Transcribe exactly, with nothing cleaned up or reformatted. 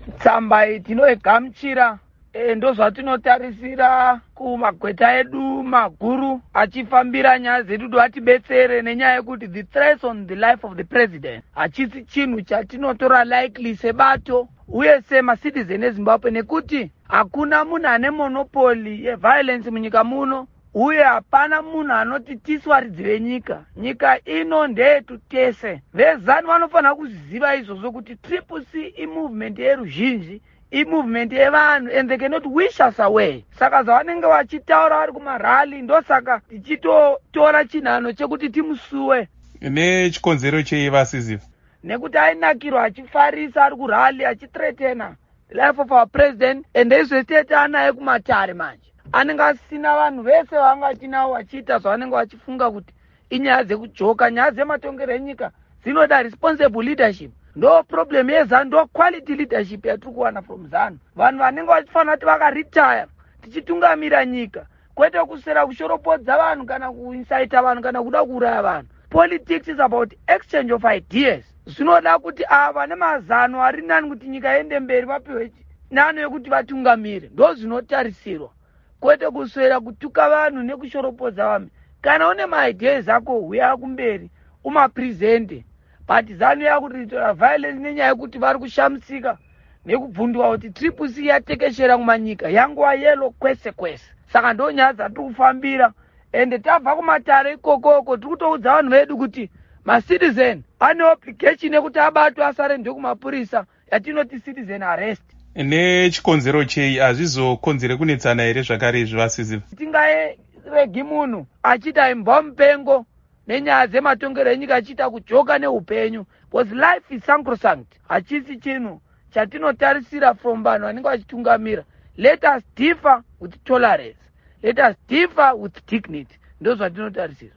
tsamba iyi tinoigamuchira e, ndozvatinotarisira kumagweta edu maguru achifambira nyaya dzedu kuti atibetsere nenyaya yekuti the threats on the life of the president hachisi chinhu chatinotora likely sebato uye semacitizen ezimbabwe, nekuti hakuna munhu ane monopoli yeviolence munyika muno uye hapana munhu anoti tisu varidzi venyika. Nyika ino ndeyetu tese. Vezanu vanofanira kuziva izvozvo kuti triple C imovement yeruzhinji, imovement yevanhu, and they cannot wish us away. Saka zvavanenge vachitaura vari kumarali ndosaka tichitotora chinhano chekuti timusuwe. Nechikonzero chei vasiziva? Nekuti ainakirwa achifarisa ari kurali achithreatena the life of our president, and izvesitete anaye kumatare manje. Anenge asina vanhu vese vaangatinawo vachiita zvavanenge vachifunga kuti inyaya dzekujoka. Nyaya dzematongero enyika dzinoda responsible leadership. Ndo problem yeZanu, ndo quality leadership yatiri kuwana from Zanu. Vanhu vanenge vachifanira kuti vakaretire tichitungamira nyika, kwete kusera kushoropodza vanhu kana kuinsaita vanhu kana kuda kuuraya vanhu. Politics is about exchange of ideas. Zvinoda kuti ava nemazano ari nani kuti nyika iende mberi vapiwe nano yekuti vatungamire. Ndo zvinotarisirwa, kwete kuswera kutuka vanhu nekushoropodza vanhu. Kana une maideas ako uya kumberi umapresente. But Zanu yakuita violence nenyaya yekuti vari kushamsika nekubvundiwa kuti triple C yatekeshera kumanyika yanguva yelo kwese kwese. Saka ndo nyaya dzatiri kufambira, ende tabva kumatare ikokoko tiri kutoudza vanhu vedu kuti macitizen ane obligation yekuti abatwe asarendwe kumapurisa yatinoti citizen arrest. Nechikonzero chei? Hazvizokonzere kunetsana here zvakare izvi vasiziva? Tingaregi munhu achiita imbwa mupengo nenyaya dzematongero enyika achiita kujoka neupenyu, because life is sacrosanct. Hachisi chinhu chatinotarisira from vanhu vanenge vachitungamira. Let us differ with tolerance. Let us differ with dignity. Ndo zvatinotarisira.